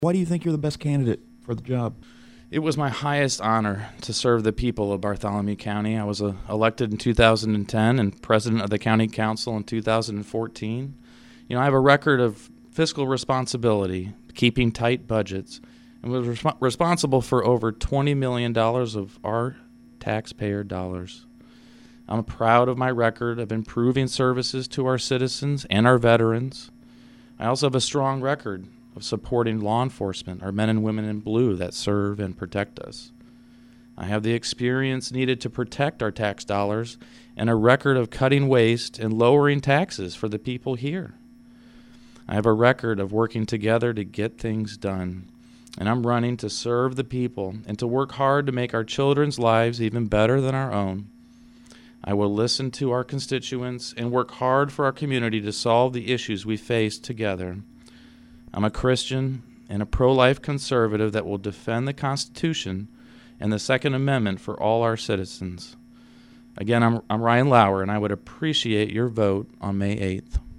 Why do you think you're the best candidate for the job? It was my highest honor to serve the people of Bartholomew County. I was elected in 2010 and president of the county council in 2014. I have a record of fiscal responsibility, keeping tight budgets, and was responsible for over $20 million of our taxpayer dollars. I'm proud of my record of improving services to our citizens and our veterans. I also have a strong record of supporting law enforcement, our men and women in blue that serve and protect us. I have the experience needed to protect our tax dollars and a record of cutting waste and lowering taxes for the people here. I have a record of working together to get things done, and I'm running to serve the people and to work hard to make our children's lives even better than our own. I will listen to our constituents and work hard for our community to solve the issues we face together. I'm a Christian and a pro-life conservative that will defend the Constitution and the Second Amendment for all our citizens. Again, I'm Ryan Lauer, and I would appreciate your vote on May 8th.